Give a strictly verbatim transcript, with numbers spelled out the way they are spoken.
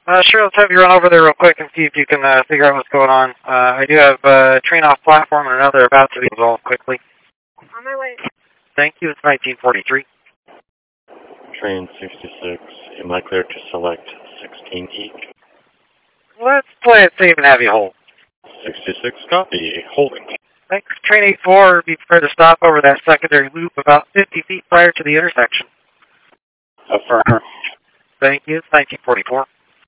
Uh, sure, let's have you run over there real quick and see if you can uh, figure out what's going on. Uh, I do have uh, a train off platform and another about to be resolved quickly. On my way. Thank you, it's nineteen forty-three. Train sixty-six, am I clear to select sixteen E? Let's play it safe and have you hold. sixty-six, copy, holding. Thanks. Train eighty-four, be prepared to stop over that secondary loop about fifty feet prior to the intersection. Affirm. Thank you, it's nineteen forty-four.